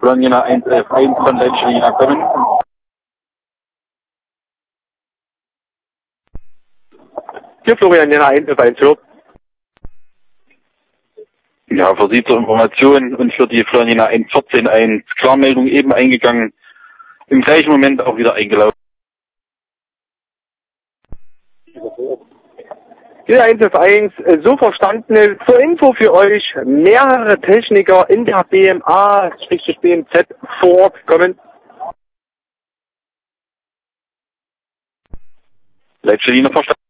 Florian 111 von Leitschlina kommen. Hier Florian Jena 111 hört. Ja, für Sie zur Information und für die Florian 114 1 Klarmeldung eben eingegangen. Im gleichen Moment auch wieder eingelaufen. Jena 111, so verstanden, zur Info für euch, mehrere Techniker in der BMA-BMZ vor Ort kommen. Leitschlina verstanden.